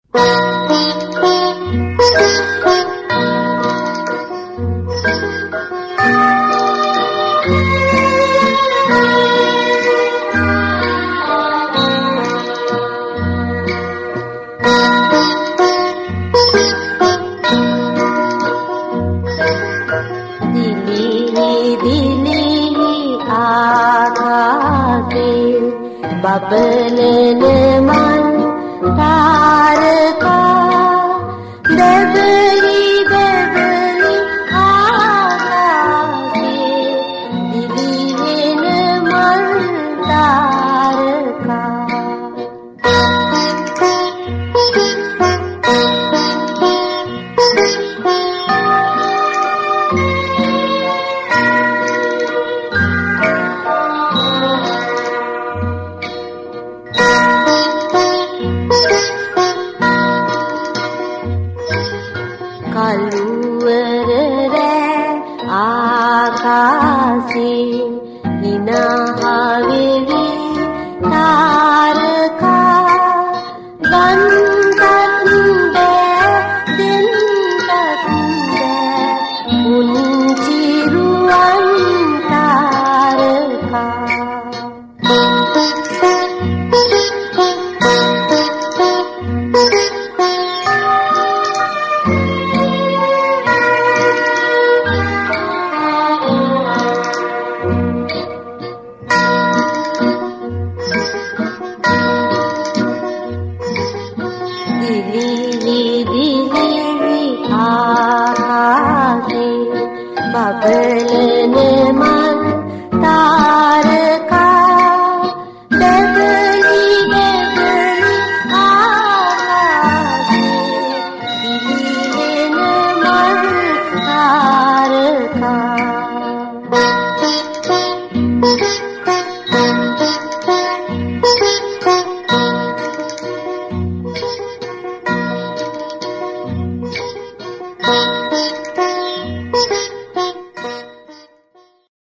බබලන මන් තාරකා දෙබලි දෙබලි ආකාසේ දිලිහෙන මන් තාරකා කළුවර රෑ ආකාසේ හිනහවෙවි තාරකා ගන්තත් බෑ දෙන්නත් බෑ පුංචි රුවන් තාරකා බබලන මන් තාරකා දෙබලි දෙබලි ආකාසේ දිලිහෙන මන් තාරකා Thank you.